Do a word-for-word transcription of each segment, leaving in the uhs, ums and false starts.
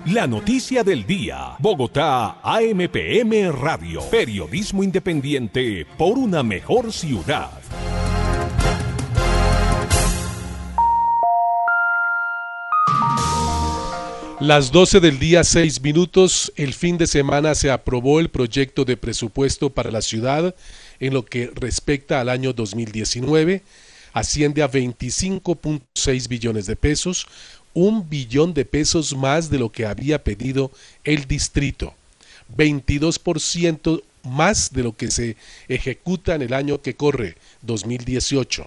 La noticia del día. Bogotá, A M P M Radio. Periodismo independiente por una mejor ciudad. Las doce del día, seis minutos. El fin de semana se aprobó el proyecto de presupuesto para la ciudad en lo que respecta al año dos mil diecinueve. Asciende a veinticinco punto seis billones de pesos, un billón de pesos más de lo que había pedido el distrito, veintidós por ciento más de lo que se ejecuta en el año que corre, dos mil dieciocho,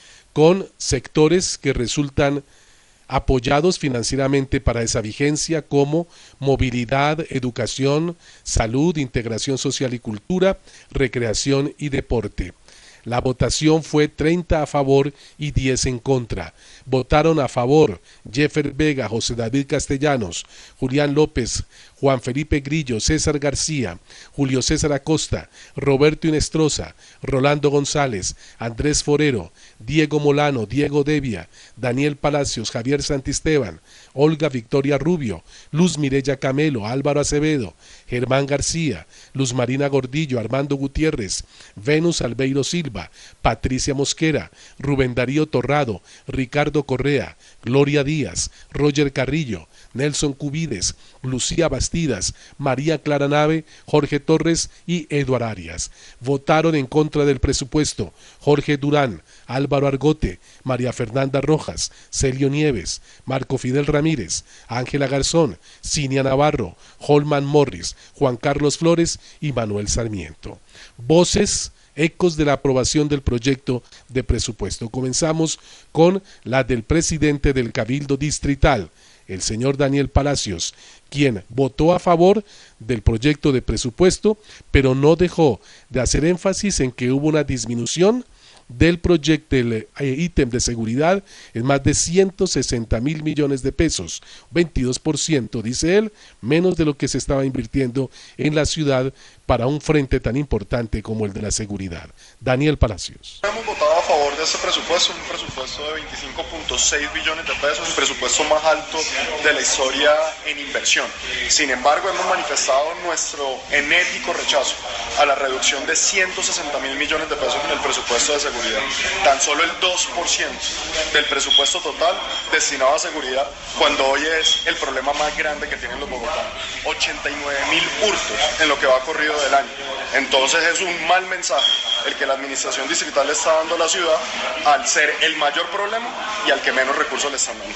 con sectores que resultan apoyados financieramente para esa vigencia como movilidad, educación, salud, integración social y cultura, recreación y deporte. La votación fue treinta a favor y diez en contra. Votaron a favor Jeffer Vega, José David Castellanos, Julián López, Juan Felipe Grillo, César García, Julio César Acosta, Roberto Inestrosa, Rolando González, Andrés Forero, Diego Molano, Diego Devia, Daniel Palacios, Javier Santisteban, Olga Victoria Rubio, Luz Mireya Camelo, Álvaro Acevedo, Germán García, Luz Marina Gordillo, Armando Gutiérrez, Venus Albeiro Silva, Patricia Mosquera, Rubén Darío Torrado, Ricardo Correa, Gloria Díaz, Roger Carrillo, Nelson Cubides, Lucía Bastidas, María Clara Nave, Jorge Torres y Eduard Arias. Votaron en contra del presupuesto Jorge Durán, Álvaro Argote, María Fernanda Rojas, Celio Nieves, Marco Fidel Ramírez, Ángela Garzón, Cinia Navarro, Holman Morris, Juan Carlos Flores y Manuel Sarmiento. Voces, ecos de la aprobación del proyecto de presupuesto. Comenzamos con la del presidente del Cabildo Distrital, el señor Daniel Palacios, quien votó a favor del proyecto de presupuesto, pero no dejó de hacer énfasis en que hubo una disminución del proyecto del ítem de seguridad en más de ciento sesenta mil millones de pesos, veintidós por ciento, dice él, menos de lo que se estaba invirtiendo en la ciudad para un frente tan importante como el de la seguridad. Daniel Palacios. Hemos votado a favor de este presupuesto, un presupuesto de veinticinco punto seis billones de pesos, el presupuesto más alto de la historia en inversión. Sin embargo, hemos manifestado nuestro enérgico rechazo a la reducción de ciento sesenta mil millones de pesos en el presupuesto de seguridad. Tan solo el dos por ciento del presupuesto total destinado a seguridad, cuando hoy es el problema más grande que tienen los bogotanos. ochenta y nueve mil hurtos en lo que va corrido del año. Entonces es un mal mensaje el que la administración distrital le está dando a la ciudad al ser el mayor problema y al que menos recursos le están dando.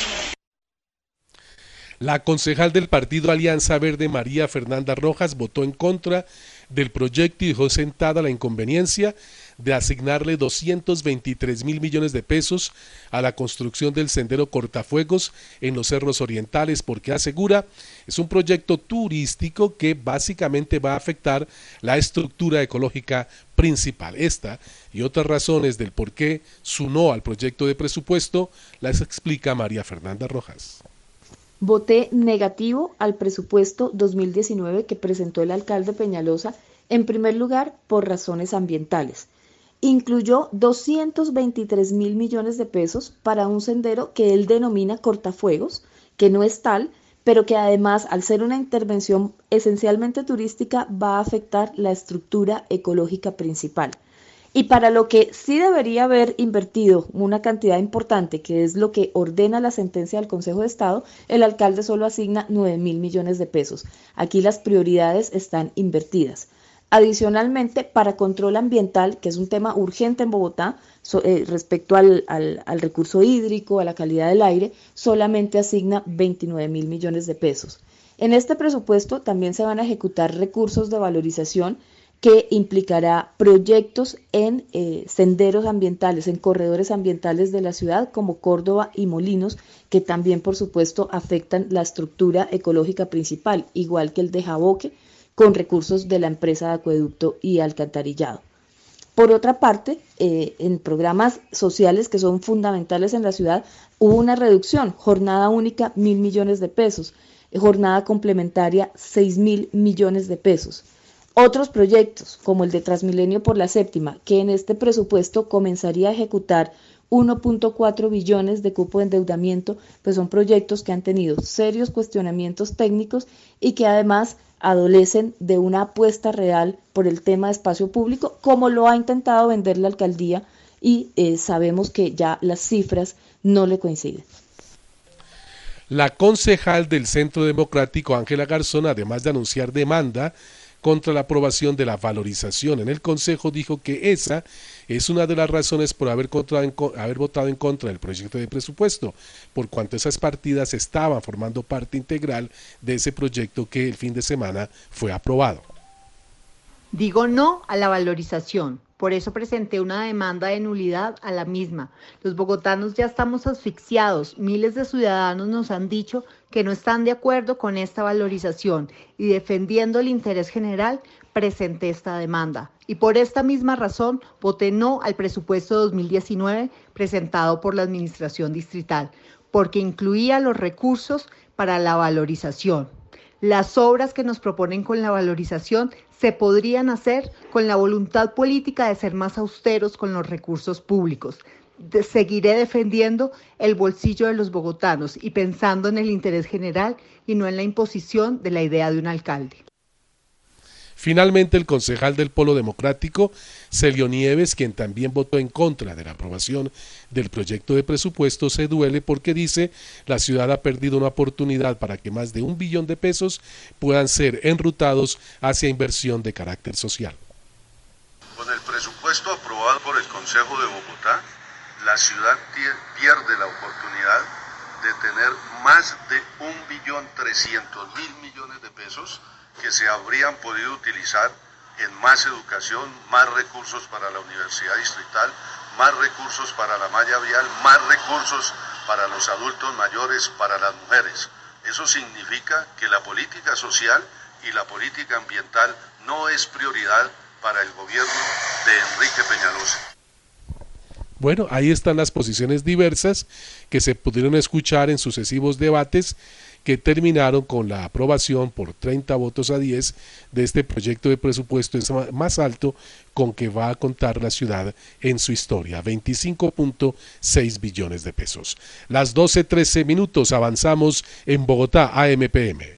La concejal del partido Alianza Verde, María Fernanda Rojas, votó en contra del proyecto y dejó sentada la inconveniencia de asignarle doscientos veintitrés mil millones de pesos a la construcción del sendero Cortafuegos en los cerros orientales, porque asegura es un proyecto turístico que básicamente va a afectar la estructura ecológica principal. Esta y otras razones del por qué su no al proyecto de presupuesto las explica María Fernanda Rojas. Voté negativo al presupuesto dos mil diecinueve que presentó el alcalde Peñalosa, en primer lugar por razones ambientales. Incluyó doscientos veintitrés mil millones de pesos para un sendero que él denomina Cortafuegos, que no es tal, pero que además, al ser una intervención esencialmente turística, va a afectar la estructura ecológica principal. Y para lo que sí debería haber invertido una cantidad importante, que es lo que ordena la sentencia del Consejo de Estado, el alcalde solo asigna nueve mil millones de pesos. Aquí las prioridades están invertidas. Adicionalmente, para control ambiental, que es un tema urgente en Bogotá, so, eh, respecto al, al, al recurso hídrico, a la calidad del aire, solamente asigna veintinueve mil millones de pesos. En este presupuesto también se van a ejecutar recursos de valorización que implicará proyectos en eh, senderos ambientales, en corredores ambientales de la ciudad como Córdoba y Molinos, que también por supuesto afectan la estructura ecológica principal, igual que el de Jaboque, con recursos de la empresa de acueducto y alcantarillado. Por otra parte, eh, en programas sociales que son fundamentales en la ciudad, hubo una reducción, jornada única, mil millones de pesos, jornada complementaria, seis mil millones de pesos. Otros proyectos, como el de Transmilenio por la Séptima, que en este presupuesto comenzaría a ejecutar uno punto cuatro billones de cupo de endeudamiento, pues son proyectos que han tenido serios cuestionamientos técnicos y que además adolecen de una apuesta real por el tema de espacio público, como lo ha intentado vender la alcaldía, y eh, sabemos que ya las cifras no le coinciden. La concejal del Centro Democrático, Ángela Garzón, además de anunciar demanda contra la aprobación de la valorización en el Consejo, dijo que esa es una de las razones por haber, contra, en, haber votado en contra del proyecto de presupuesto, por cuanto esas partidas estaban formando parte integral de ese proyecto que el fin de semana fue aprobado. Digo no a la valorización. Por eso presenté una demanda de nulidad a la misma. Los bogotanos ya estamos asfixiados. Miles de ciudadanos nos han dicho que no están de acuerdo con esta valorización y, defendiendo el interés general, presenté esta demanda. Y por esta misma razón voté no al presupuesto dos mil diecinueve presentado por la Administración Distrital, porque incluía los recursos para la valorización. Las obras que nos proponen con la valorización se podrían hacer con la voluntad política de ser más austeros con los recursos públicos. De, seguiré defendiendo el bolsillo de los bogotanos y pensando en el interés general y no en la imposición de la idea de un alcalde. Finalmente, el concejal del Polo Democrático, Celio Nieves, quien también votó en contra de la aprobación del proyecto de presupuesto, se duele porque dice la ciudad ha perdido una oportunidad para que más de un billón de pesos puedan ser enrutados hacia inversión de carácter social. Con el presupuesto aprobado por el Consejo de Bogotá, la ciudad pierde la oportunidad de tener más de un billón trescientos mil millones de pesos que se habrían podido utilizar en más educación, más recursos para la Universidad Distrital, más recursos para la malla vial, más recursos para los adultos mayores, para las mujeres. Eso significa que la política social y la política ambiental no es prioridad para el gobierno de Enrique Peñalosa. Bueno, ahí están las posiciones diversas que se pudieron escuchar en sucesivos debates que terminaron con la aprobación por treinta votos a diez de este proyecto de presupuesto más alto con que va a contar la ciudad en su historia, veinticinco punto seis billones de pesos. Las doce trece minutos, avanzamos en Bogotá A M P M.